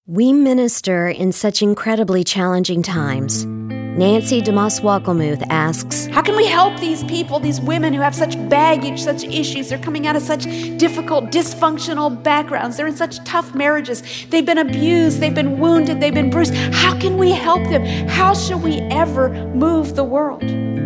We minister in such incredibly challenging times. Nancy DeMoss-Wackelmuth asks, how can we help these people, these women who have such baggage, such issues? They're coming out of such difficult, dysfunctional backgrounds. They're in such tough marriages. They've been abused. They've been wounded. They've been bruised. How can we help them? How shall we ever move the world?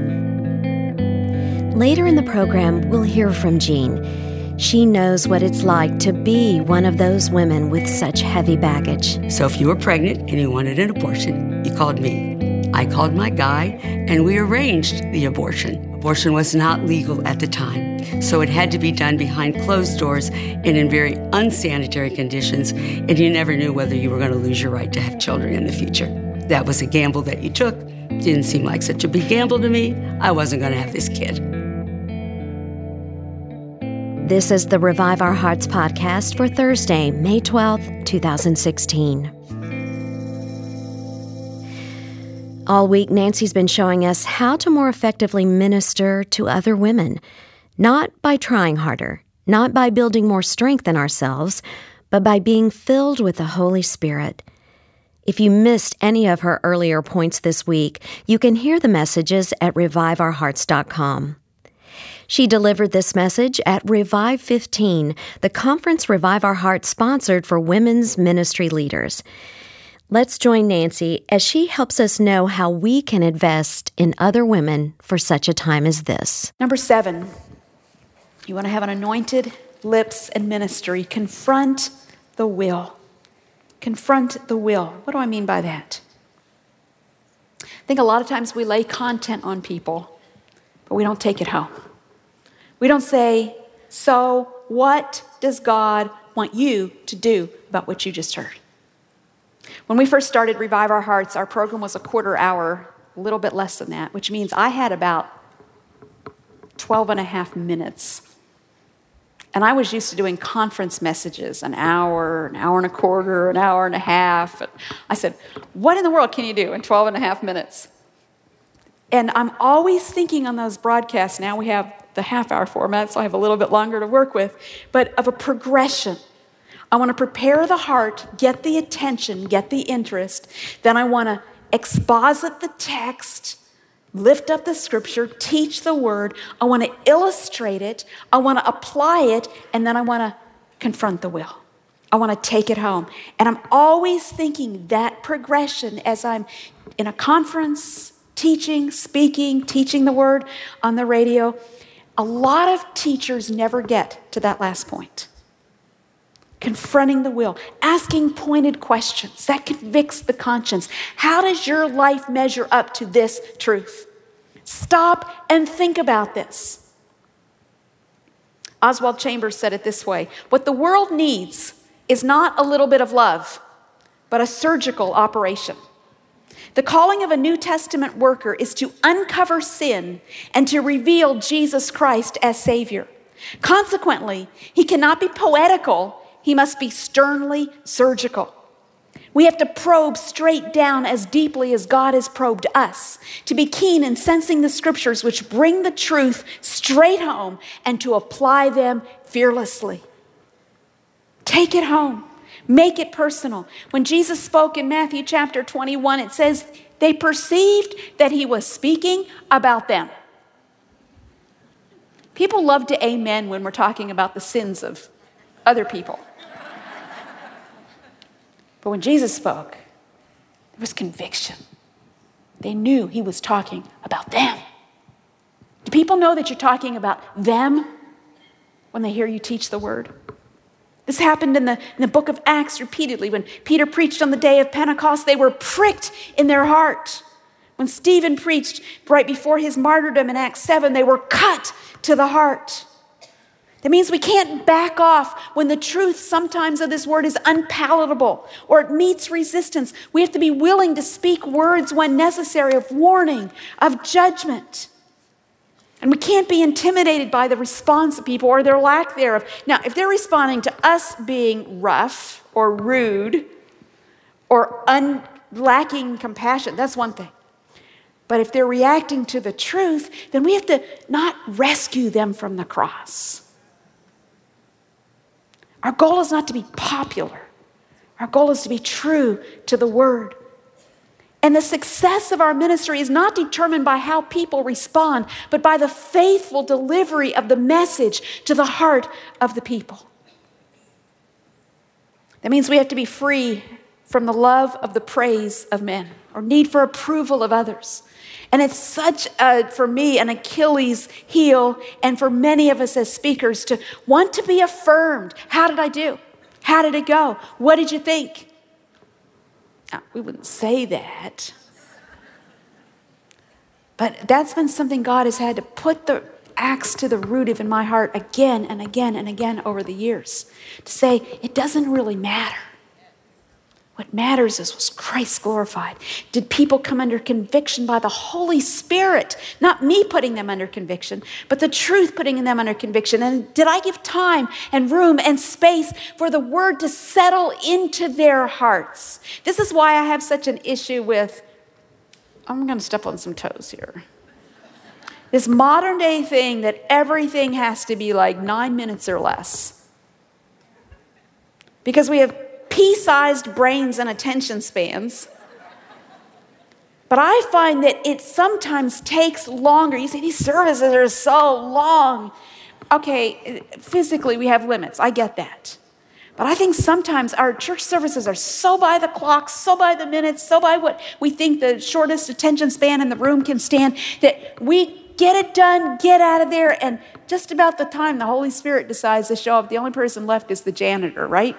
Later in the program, we'll hear from Jean. She knows what it's like to be one of those women with such heavy baggage. So if you were pregnant and you wanted an abortion, you called me. I called my guy, and we arranged the abortion. Abortion was not legal at the time, so it had to be done behind closed doors and in very unsanitary conditions, and you never knew whether you were going to lose your right to have children in the future. That was a gamble that you took. Didn't seem like such a big gamble to me. I wasn't going to have this kid. This is the Revive Our Hearts podcast for Thursday, May 12th, 2016. All week, Nancy's been showing us how to more effectively minister to other women, not by trying harder, not by building more strength in ourselves, but by being filled with the Holy Spirit. If you missed any of her earlier points this week, you can hear the messages at reviveourhearts.com. She delivered this message at Revive 15, the conference Revive Our Hearts sponsored for women's ministry leaders. Let's join Nancy as she helps us know how we can invest in other women for such a time as this. Number 7, you want to have an anointed lips and ministry. Confront the will. Confront the will. What do I mean by that? I think a lot of times we lay content on people, but we don't take it home. We don't say, so what does God want you to do about what you just heard? When we first started Revive Our Hearts, our program was a quarter hour, a little bit less than that, which means I had about 12 and a half minutes. And I was used to doing conference messages, an hour and a quarter, an hour and a half. And I said, what in the world can you do in 12 and a half minutes? And I'm always thinking on those broadcasts, now we have the half-hour format, so I have a little bit longer to work with, but of a progression. I want to prepare the heart, get the attention, get the interest. Then I want to exposit the text, lift up the scripture, teach the word. I want to illustrate it. I want to apply it, and then I want to confront the will. I want to take it home. And I'm always thinking that progression as I'm in a conference, teaching, speaking, teaching the word on the radio. A lot of teachers never get to that last point. Confronting the will, asking pointed questions. That convicts the conscience. How does your life measure up to this truth? Stop and think about this. Oswald Chambers said it this way: what the world needs is not a little bit of love, but a surgical operation. The calling of a New Testament worker is to uncover sin and to reveal Jesus Christ as Savior. Consequently, he cannot be poetical. He must be sternly surgical. We have to probe straight down as deeply as God has probed us, to be keen in sensing the scriptures which bring the truth straight home and to apply them fearlessly. Take it home. Make it personal. When Jesus spoke in Matthew chapter 21, it says they perceived that he was speaking about them. People love to amen when we're talking about the sins of other people. But when Jesus spoke, there was conviction. They knew he was talking about them. Do people know that you're talking about them when they hear you teach the word? This happened in the book of Acts repeatedly. When Peter preached on the day of Pentecost, they were pricked in their heart. When Stephen preached right before his martyrdom in Acts 7, they were cut to the heart. That means we can't back off when the truth sometimes of this word is unpalatable or it meets resistance. We have to be willing to speak words when necessary of warning, of judgment. And we can't be intimidated by the response of people or their lack thereof. Now, if they're responding to us being rough or rude or lacking compassion, that's one thing. But if they're reacting to the truth, then we have to not rescue them from the cross. Our goal is not to be popular Our goal is to be true to the word. And the success of our ministry is not determined by how people respond, but by the faithful delivery of the message to the heart of the people. That means we have to be free from the love of the praise of men or need for approval of others. And it's such, for me, an Achilles heel, and for many of us as speakers, to want to be affirmed. How did I do? How did it go? What did you think? Now, we wouldn't say that. But that's been something God has had to put the axe to the root of in my heart again and again and again over the years. To say, it doesn't really matter. What matters is, was Christ glorified? Did people come under conviction by the Holy Spirit? Not me putting them under conviction, but the truth putting them under conviction. And did I give time and room and space for the word to settle into their hearts? This is why I have such an issue with, I'm going to step on some toes here. This modern day thing that everything has to be like 9 minutes or less. Because we have pea-sized brains and attention spans. But I find that it sometimes takes longer. You say, these services are so long. Okay, physically we have limits. I get that. But I think sometimes our church services are so by the clock, so by the minutes, so by what we think the shortest attention span in the room can stand, that we get it done, get out of there, and just about the time the Holy Spirit decides to show up, the only person left is the janitor, right?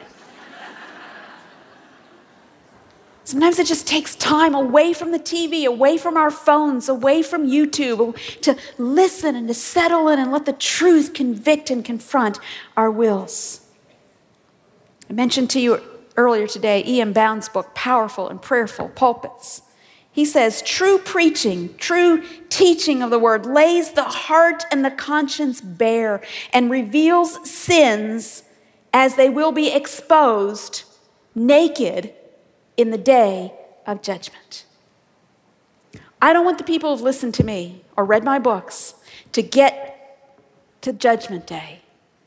Sometimes it just takes time away from the TV, away from our phones, away from YouTube, to listen and to settle in and let the truth convict and confront our wills. I mentioned to you earlier today E.M. Bound's book, Powerful and Prayerful Pulpits. He says, true preaching, true teaching of the word lays the heart and the conscience bare and reveals sins as they will be exposed naked in the day of judgment. I don't want the people who've listened to me or read my books to get to Judgment Day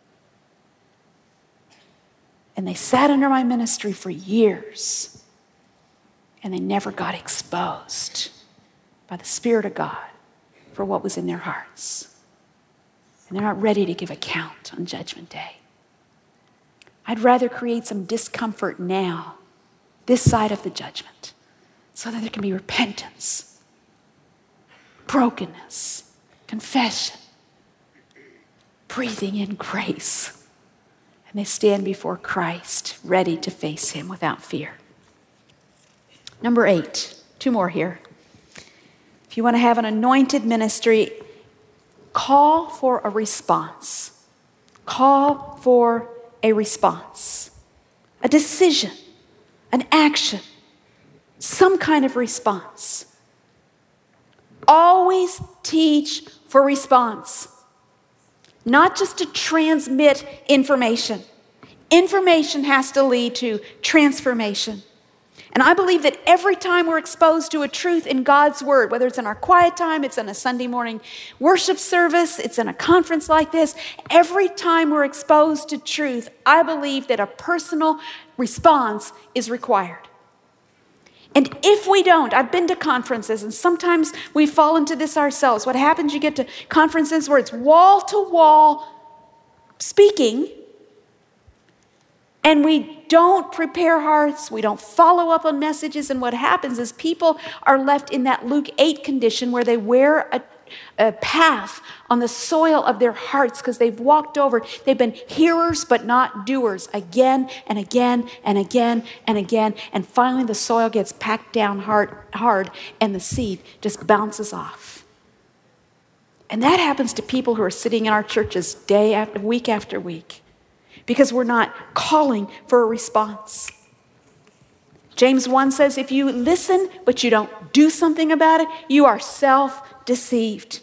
and they sat under my ministry for years and they never got exposed by the Spirit of God for what was in their hearts. And they're not ready to give account on Judgment Day. I'd rather create some discomfort now, this side of the judgment, so that there can be repentance, brokenness, confession, breathing in grace, and they stand before Christ ready to face him without fear. Number 8, 2 more here. If you want to have an anointed ministry, call for a response. Call for a response, a decision, an action, some kind of response. Always teach for response, not just to transmit information. Information has to lead to transformation. And I believe that every time we're exposed to a truth in God's word, whether it's in our quiet time, it's in a Sunday morning worship service, it's in a conference like this, every time we're exposed to truth, I believe that a personal response is required. And if we don't, I've been to conferences and sometimes we fall into this ourselves. What happens, you get to conferences where it's wall-to-wall speaking, and we don't prepare hearts, we don't follow up on messages, and what happens is people are left in that Luke 8 condition where they wear a path on the soil of their hearts because they've walked over. They've been hearers but not doers again and again and again and again, and finally the soil gets packed down hard and the seed just bounces off. And that happens to people who are sitting in our churches week after week, because we're not calling for a response. James 1 says, if you listen but you don't do something about it, you are self-deceived.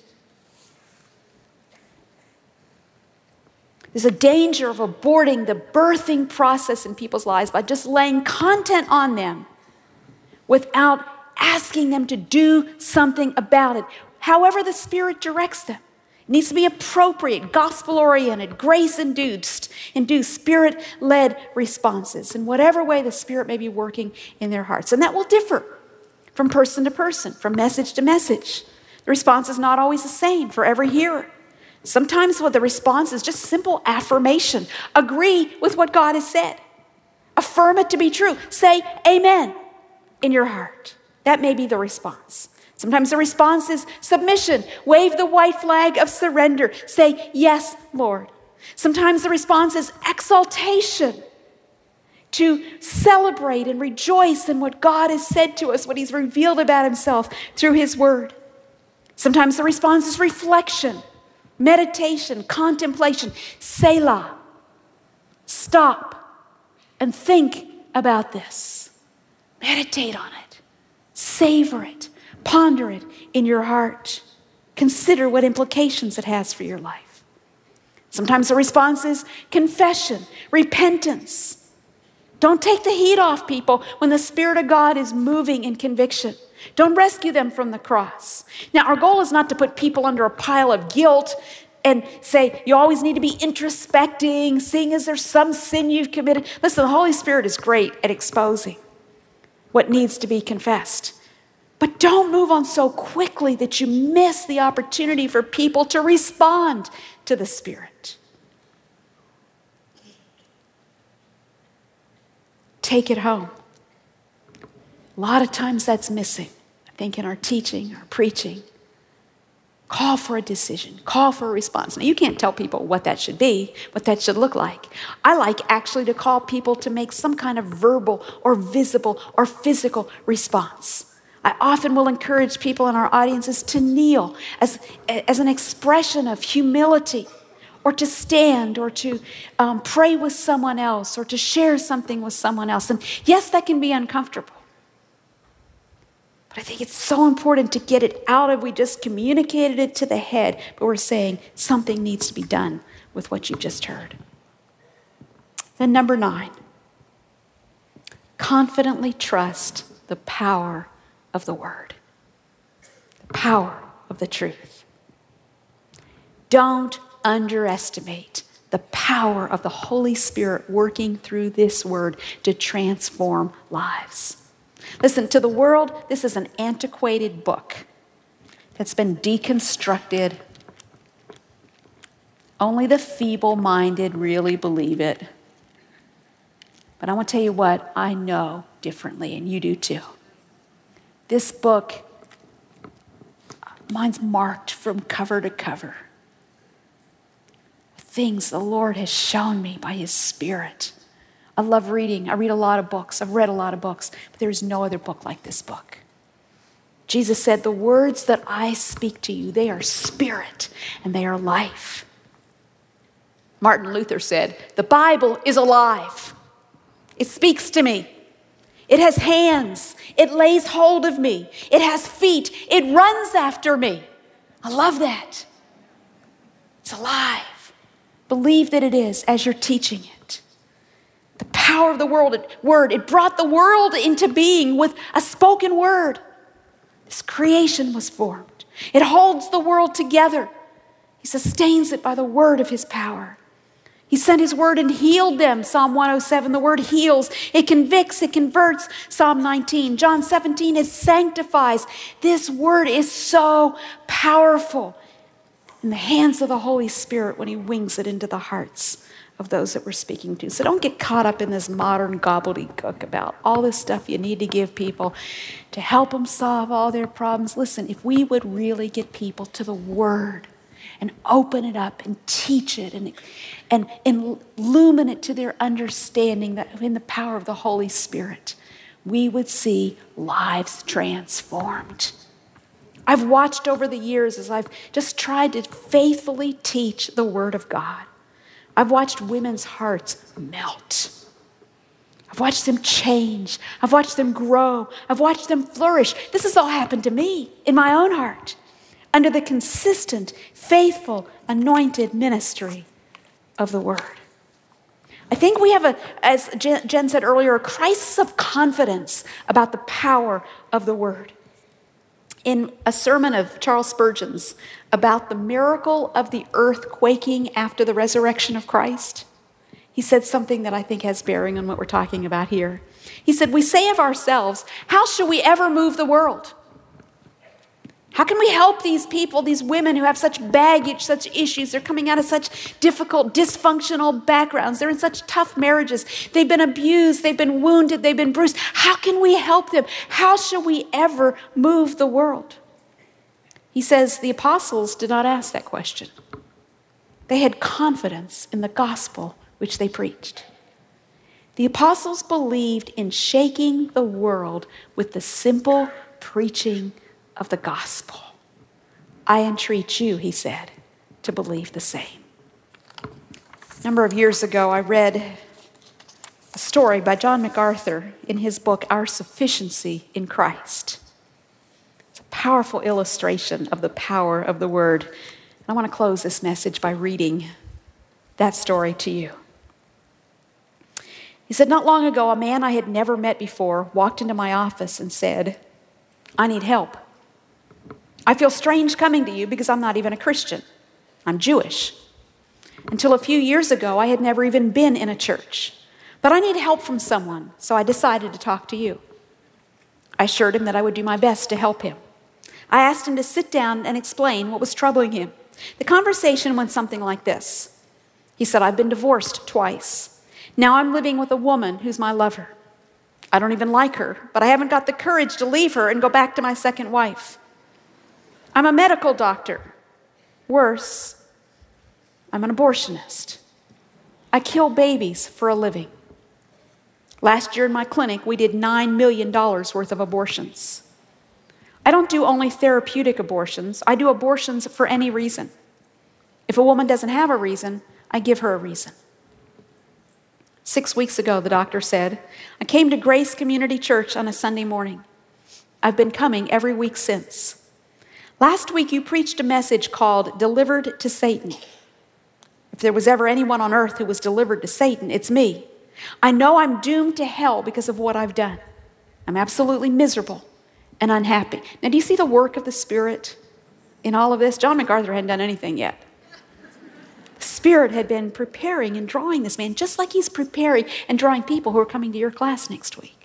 There's a danger of aborting the birthing process in people's lives by just laying content on them without asking them to do something about it, however the Spirit directs them. It needs to be appropriate, gospel-oriented, grace-induced, Spirit-led responses in whatever way the Spirit may be working in their hearts. And that will differ from person to person, from message to message. The response is not always the same for every hearer. Sometimes what the response is just simple affirmation. Agree with what God has said. Affirm it to be true. Say amen in your heart. That may be the response. Sometimes the response is submission. Wave the white flag of surrender. Say, yes, Lord. Sometimes the response is exaltation. To celebrate and rejoice in what God has said to us, what He's revealed about Himself through His Word. Sometimes the response is reflection, meditation, contemplation. Selah. Stop and think about this. Meditate on it. Savor it. Ponder it in your heart. Consider what implications it has for your life. Sometimes the response is confession, repentance. Don't take the heat off people when the Spirit of God is moving in conviction. Don't rescue them from the cross. Now, our goal is not to put people under a pile of guilt and say, you always need to be introspecting, seeing is there some sin you've committed. Listen, the Holy Spirit is great at exposing what needs to be confessed. But don't move on so quickly that you miss the opportunity for people to respond to the Spirit. Take it home. A lot of times that's missing, I think, in our teaching, our preaching. Call for a decision. Call for a response. Now, you can't tell people what that should be, what that should look like. I like actually to call people to make some kind of verbal or visible or physical response. I often will encourage people in our audiences to kneel as an expression of humility, or to stand, or to pray with someone else, or to share something with someone else. And yes, that can be uncomfortable. But I think it's so important to get it out of, we just communicated it to the head, but we're saying something needs to be done with what you've just heard. Then number 9, confidently trust the power of the Word, the power of the truth. Don't underestimate the power of the Holy Spirit working through this Word to transform lives. Listen, to the world, this is an antiquated book that's been deconstructed. Only the feeble-minded really believe it. But I want to tell you what, I know differently, and you do too. This book, mine's marked from cover to cover. Things the Lord has shown me by His Spirit. I love reading. I read a lot of books. I've read a lot of books, but there is no other book like this book. Jesus said, the words that I speak to you, they are spirit and they are life. Martin Luther said, the Bible is alive. It speaks to me. It has hands. It lays hold of me. It has feet. It runs after me. I love that. It's alive. Believe that it is as you're teaching it. The power of the word, it brought the world into being with a spoken word. This creation was formed. It holds the world together. He sustains it by the word of His power. He sent His word and healed them. Psalm 107, the word heals. It convicts, it converts. Psalm 19. John 17, it sanctifies. This word is so powerful in the hands of the Holy Spirit when He wings it into the hearts of those that we're speaking to. So don't get caught up in this modern gobbledygook about all this stuff you need to give people to help them solve all their problems. Listen, if we would really get people to the word and open it up and teach it and illumine it to their understanding that in the power of the Holy Spirit, we would see lives transformed. I've watched over the years as I've just tried to faithfully teach the Word of God. I've watched women's hearts melt. I've watched them change. I've watched them grow. I've watched them flourish. This has all happened to me in my own heart under the consistent, faithful, anointed ministry of the Word. I think we have, as Jen said earlier, a crisis of confidence about the power of the Word. In a sermon of Charles Spurgeon's about the miracle of the earth quaking after the resurrection of Christ, he said something that I think has bearing on what we're talking about here. He said, we say of ourselves, how shall we ever move the world? How can we help these people, these women who have such baggage, such issues? They're coming out of such difficult, dysfunctional backgrounds. They're in such tough marriages. They've been abused. They've been wounded. They've been bruised. How can we help them? How shall we ever move the world? He says the apostles did not ask that question. They had confidence in the gospel which they preached. The apostles believed in shaking the world with the simple preaching of the gospel. I entreat you, he said, to believe the same. A number of years ago, I read a story by John MacArthur in his book, Our Sufficiency in Christ. It's a powerful illustration of the power of the word. And I want to close this message by reading that story to you. He said, not long ago, a man I had never met before walked into my office and said, I need help. I feel strange coming to you because I'm not even a Christian. I'm Jewish. Until a few years ago, I had never even been in a church. But I need help from someone, so I decided to talk to you. I assured him that I would do my best to help him. I asked him to sit down and explain what was troubling him. The conversation went something like this. He said, I've been divorced twice. Now I'm living with a woman who's my lover. I don't even like her, but I haven't got the courage to leave her and go back to my second wife. I'm a medical doctor. Worse, I'm an abortionist. I kill babies for a living. Last year in my clinic, we did $9 million worth of abortions. I don't do only therapeutic abortions. I do abortions for any reason. If a woman doesn't have a reason, I give her a reason. 6 weeks ago, the doctor said, I came to Grace Community Church on a Sunday morning. I've been coming every week since. Last week, you preached a message called Delivered to Satan. If there was ever anyone on earth who was delivered to Satan, it's me. I know I'm doomed to hell because of what I've done. I'm absolutely miserable and unhappy. Now, do you see the work of the Spirit in all of this? John MacArthur hadn't done anything yet. The Spirit had been preparing and drawing this man, just like he's preparing and drawing people who are coming to your class next week.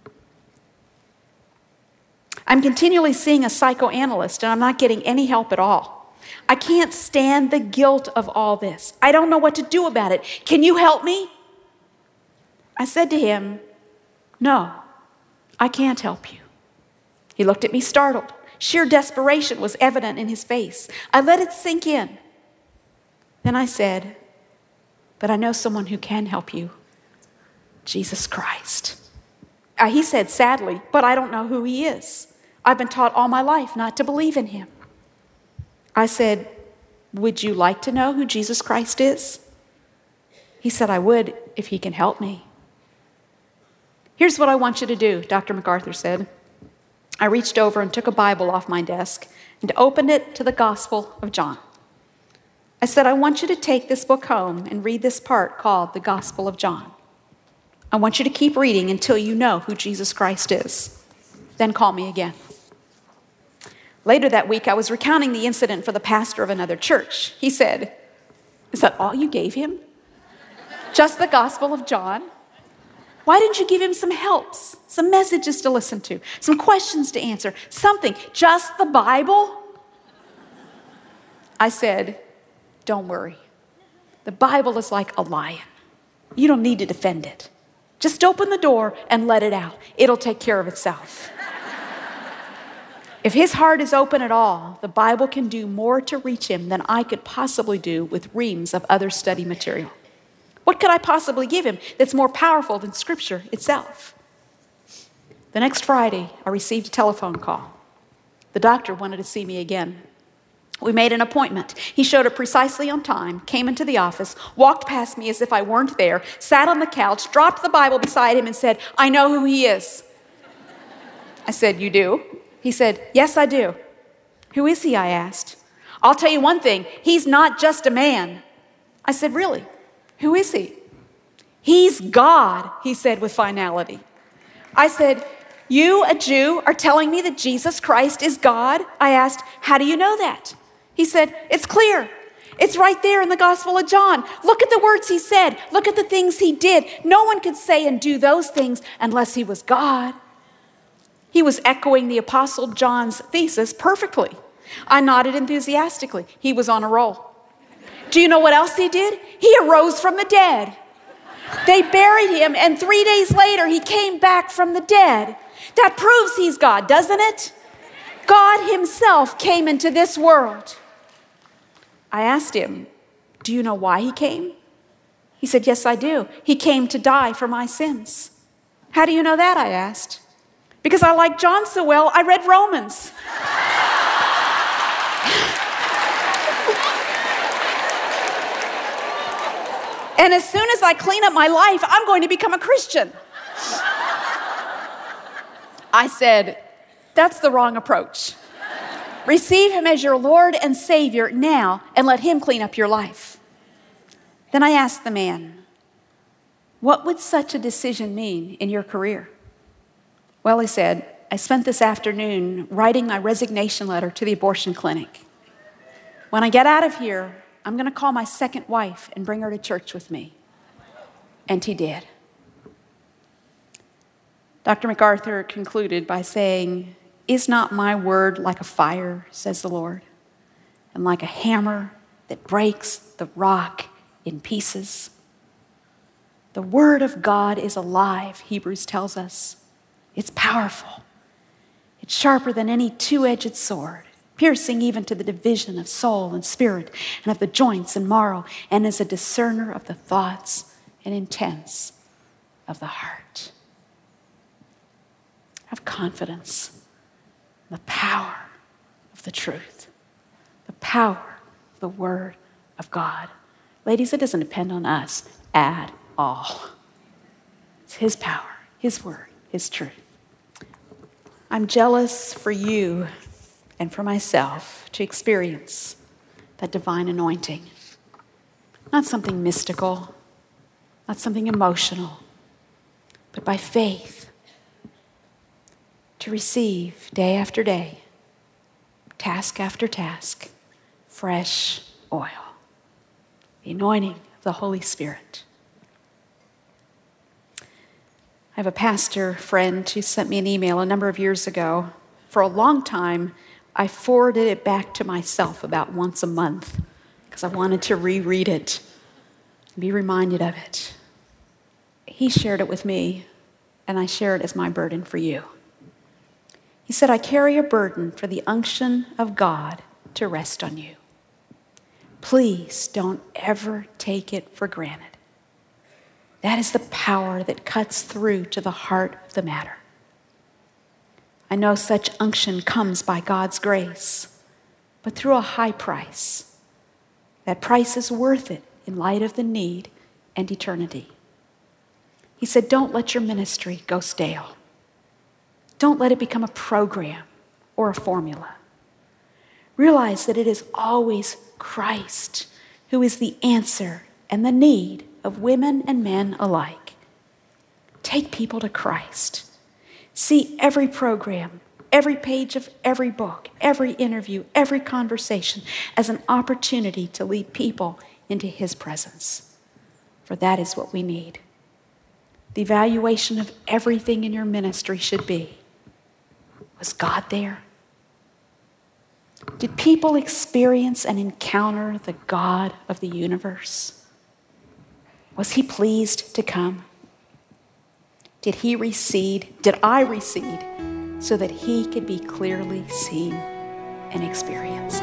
I'm continually seeing a psychoanalyst, and I'm not getting any help at all. I can't stand the guilt of all this. I don't know what to do about it. Can you help me? I said to him, no, I can't help you. He looked at me startled. Sheer desperation was evident in his face. I let it sink in. Then I said, but I know someone who can help you, Jesus Christ. He said sadly, but I don't know who he is. I've been taught all my life not to believe in him. I said, would you like to know who Jesus Christ is? He said, I would if he can help me. Here's what I want you to do, Dr. MacArthur said. I reached over and took a Bible off my desk and opened it to the Gospel of John. I said, I want you to take this book home and read this part called the Gospel of John. I want you to keep reading until you know who Jesus Christ is. Then call me again. Later that week, I was recounting the incident for the pastor of another church. He said, is that all you gave him? Just the Gospel of John? Why didn't you give him some helps, some messages to listen to, some questions to answer, something, just the Bible? I said, don't worry. The Bible is like a lion. You don't need to defend it. Just open the door and let it out. It'll take care of itself. If his heart is open at all, the Bible can do more to reach him than I could possibly do with reams of other study material. What could I possibly give him that's more powerful than Scripture itself? The next Friday, I received a telephone call. The doctor wanted to see me again. We made an appointment. He showed up precisely on time, came into the office, walked past me as if I weren't there, sat on the couch, dropped the Bible beside him and said, I know who he is. I said, you do? He said, yes, I do. Who is he? I asked. I'll tell you one thing. He's not just a man. I said, really? Who is he? He's God, he said with finality. I said, "You, a Jew, are telling me that Jesus Christ is God?" I asked, "How do you know that?" He said, "It's clear. It's right there in the Gospel of John. Look at the words he said. Look at the things he did. No one could say and do those things unless he was God." He was echoing the Apostle John's thesis perfectly. I nodded enthusiastically. He was on a roll. Do you know what else he did? He arose from the dead. They buried him, and 3 days later, he came back from the dead. That proves he's God, doesn't it? God himself came into this world. I asked him, "Do you know why he came?" He said, "Yes, I do. He came to die for my sins." "How do you know that?" I asked. "Because I like John so well, I read Romans." "And as soon as I clean up my life, I'm going to become a Christian." I said, "That's the wrong approach. Receive him as your Lord and Savior now and let him clean up your life." Then I asked the man, "What would such a decision mean in your career?" "Well," he said, "I spent this afternoon writing my resignation letter to the abortion clinic. When I get out of here, I'm going to call my second wife and bring her to church with me." And he did. Dr. MacArthur concluded by saying, "Is not my word like a fire, says the Lord, and like a hammer that breaks the rock in pieces?" The word of God is alive, Hebrews tells us. It's powerful. It's sharper than any two-edged sword, piercing even to the division of soul and spirit and of the joints and marrow, and is a discerner of the thoughts and intents of the heart. Have confidence in the power of the truth, the power of the Word of God. Ladies, it doesn't depend on us at all. It's His power, His Word, His truth. I'm jealous for you and for myself to experience that divine anointing. Not something mystical, not something emotional, but by faith to receive day after day, task after task, fresh oil, the anointing of the Holy Spirit. I have a pastor friend who sent me an email a number of years ago. For a long time, I forwarded it back to myself about once a month because I wanted to reread it and be reminded of it. He shared it with me, and I share it as my burden for you. He said, "I carry a burden for the unction of God to rest on you. Please don't ever take it for granted. That is the power that cuts through to the heart of the matter. I know such unction comes by God's grace, but through a high price. That price is worth it in light of the need and eternity." He said, "Don't let your ministry go stale. Don't let it become a program or a formula. Realize that it is always Christ who is the answer and the need of women and men alike. Take people to Christ. See every program, every page of every book, every interview, every conversation as an opportunity to lead people into His presence. For that is what we need. The evaluation of everything in your ministry should be, was God there? Did people experience and encounter the God of the universe? Was He pleased to come? Did He recede? Did I recede so that He could be clearly seen and experienced?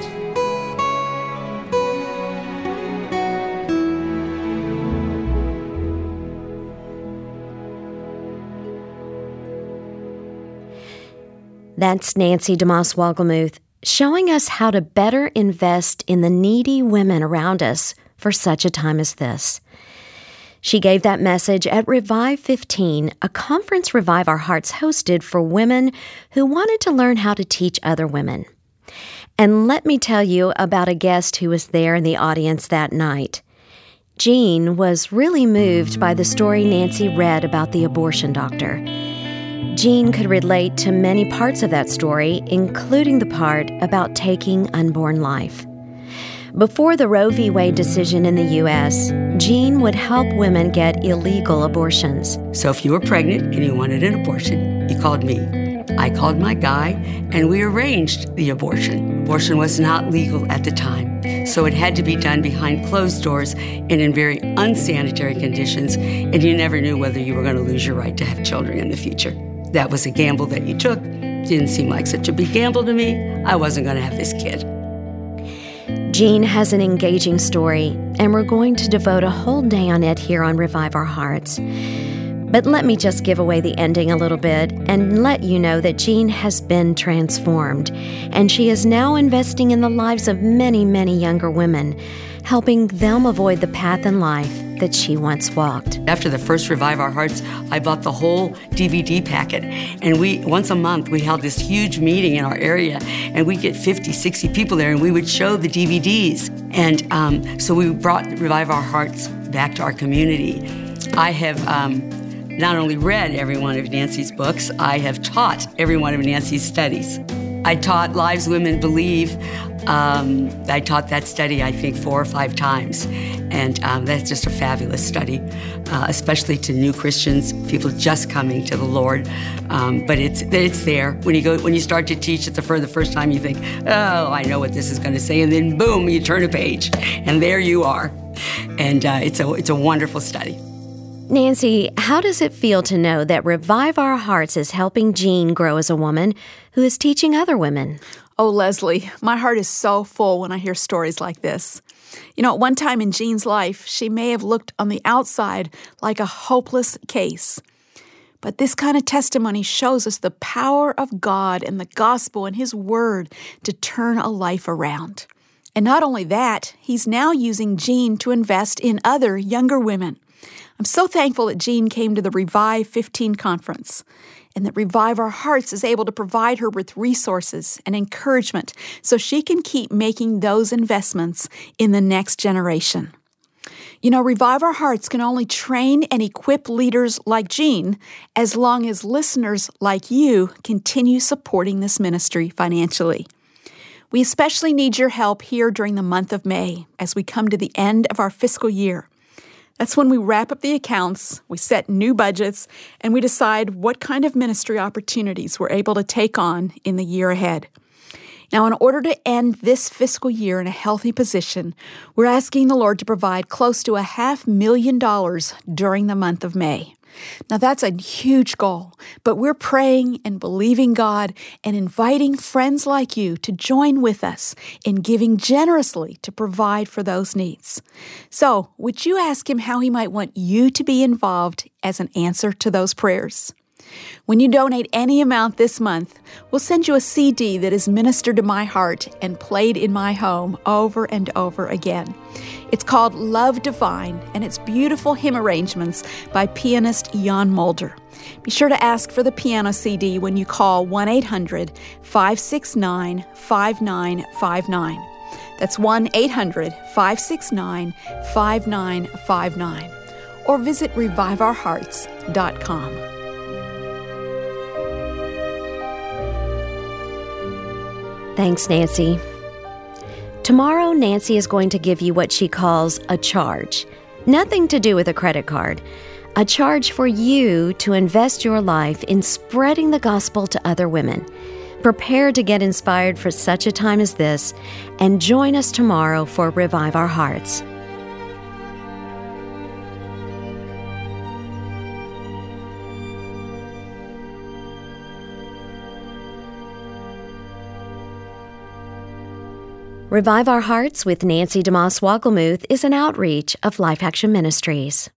That's Nancy DeMoss Wolgemuth showing us how to better invest in the needy women around us for such a time as this. She gave that message at Revive 15, a conference Revive Our Hearts hosted for women who wanted to learn how to teach other women. And let me tell you about a guest who was there in the audience that night. Jean was really moved by the story Nancy read about the abortion doctor. Jean could relate to many parts of that story, including the part about taking unborn life. Before the Roe v. Wade decision in the U.S., Jean would help women get illegal abortions. So if you were pregnant and you wanted an abortion, you called me. I called my guy, and we arranged the abortion. Abortion was not legal at the time, so it had to be done behind closed doors and in very unsanitary conditions, and you never knew whether you were going to lose your right to have children in the future. That was a gamble that you took. Didn't seem like such a big gamble to me. I wasn't going to have this kid. Jean has an engaging story, and we're going to devote a whole day on it here on Revive Our Hearts. But let me just give away the ending a little bit and let you know that Jean has been transformed, and she is now investing in the lives of many, many younger women, helping them avoid the path in life that she once walked. After the first Revive Our Hearts, I bought the whole DVD packet. And once a month, we held this huge meeting in our area, and we'd get 50, 60 people there, and we would show the DVDs. And so we brought Revive Our Hearts back to our community. I have not only read every one of Nancy's books, I have taught every one of Nancy's studies. I taught Lives Women Believe. I taught that study, I think, 4 or 5 times. And that's just a fabulous study, especially to new Christians, people just coming to the Lord. But it's there. When you start to teach it for the first time, you think, oh, I know what this is going to say. And then boom, you turn a page, and there you are. And it's a wonderful study. Nancy, how does it feel to know that Revive Our Hearts is helping Jean grow as a woman who is teaching other women? Oh, Leslie, my heart is so full when I hear stories like this. You know, at one time in Jean's life, she may have looked on the outside like a hopeless case. But this kind of testimony shows us the power of God and the gospel and His Word to turn a life around. And not only that, He's now using Jean to invest in other younger women. I'm so thankful that Jean came to the Revive 15 conference, and that Revive Our Hearts is able to provide her with resources and encouragement so she can keep making those investments in the next generation. You know, Revive Our Hearts can only train and equip leaders like Jean as long as listeners like you continue supporting this ministry financially. We especially need your help here during the month of May as we come to the end of our fiscal year. That's when we wrap up the accounts, we set new budgets, and we decide what kind of ministry opportunities we're able to take on in the year ahead. Now, in order to end this fiscal year in a healthy position, we're asking the Lord to provide close to $500,000 during the month of May. Now, that's a huge goal, but we're praying and believing God and inviting friends like you to join with us in giving generously to provide for those needs. So, would you ask Him how He might want you to be involved as an answer to those prayers? When you donate any amount this month, we'll send you a CD that is ministered to my heart and played in my home over and over again. It's called Love Divine, and it's beautiful hymn arrangements by pianist Jan Mulder. Be sure to ask for the piano CD when you call 1-800-569-5959. That's 1-800-569-5959. Or visit reviveourhearts.com. Thanks, Nancy. Tomorrow, Nancy is going to give you what she calls a charge. Nothing to do with a credit card. A charge for you to invest your life in spreading the gospel to other women. Prepare to get inspired for such a time as this, and join us tomorrow for Revive Our Hearts. Revive Our Hearts with Nancy DeMoss Wogelmuth is an outreach of Life Action Ministries.